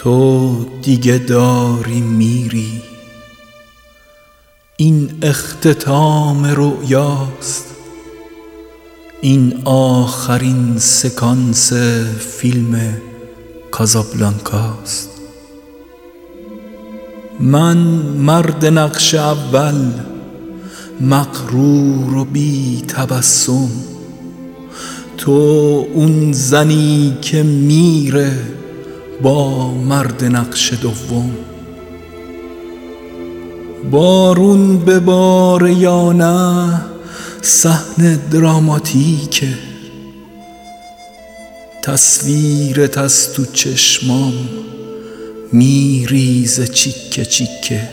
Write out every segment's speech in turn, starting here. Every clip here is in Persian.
تو دیگه داری میری، این اختتام رؤیاست، این آخرین سکانس فیلم کازابلانکاست. من مرد نقش اول، مغرور و بی تبسم، تو اون زنی که میره با مرد نقش دوم. بارون بباره یا نه صحنه دراماتیکه، تصویرت از تو چشمام میریزه چیکه چیکه.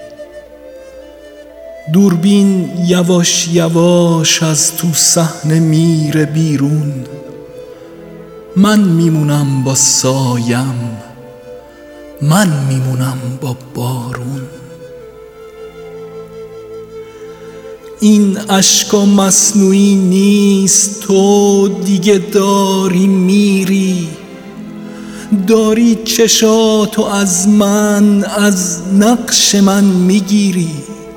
دوربین یواش یواش از تو صحنه میره بیرون، من میمونم با سایم، من میمونم با بارون. این اشکا مصنوعی نیست، تو دیگه داری میری، داری چشاتو از من، از نقش من میگیری.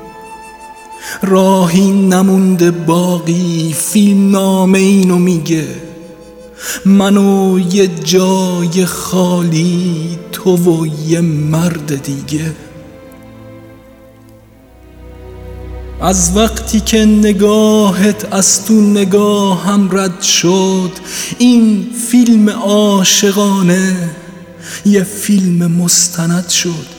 راهی نمونده باقی، فیلم نامه اینو میگه، منو یه جای خالی، تو و یه مرد دیگه. از وقتی که نگاهت از تو نگاهم رد شد، این فیلم عاشقانه یه فیلم مستند شد.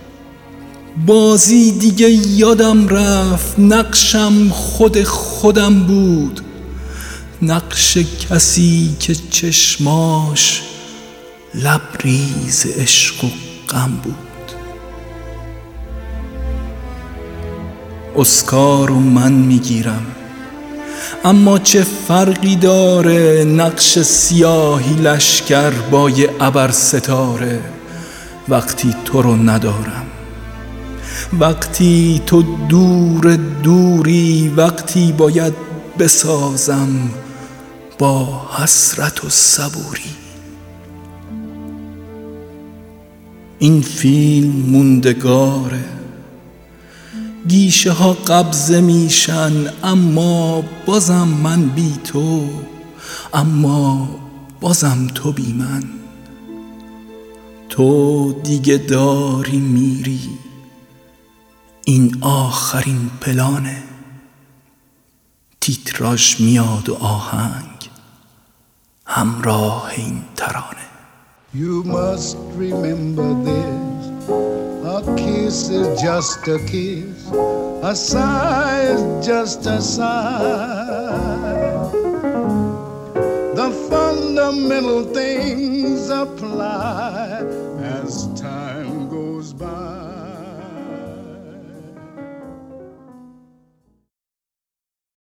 بازی دیگه یادم رفت، نقشم خودم بود، نقش کسی که چشماش لبریز عشق و غم بود. اسکارو من میگیرم، اما چه فرقی داره نقش سیاهی لشکر با یه ابر ستاره. وقتی تو رو ندارم، وقتی تو دوری، وقتی باید بسازم با حسرت و صبوری. این فیلم موندگاره، گیشه ها قبضه میشن، اما بازم من بی تو، اما بازم تو بی من. تو دیگه داری میری، این آخرین پلانه، تیتراژ میاد و آهنگ همراه این ترانه. You must remember this, a kiss is just a kiss, a sigh is just a sigh. The fundamental things apply as time goes by.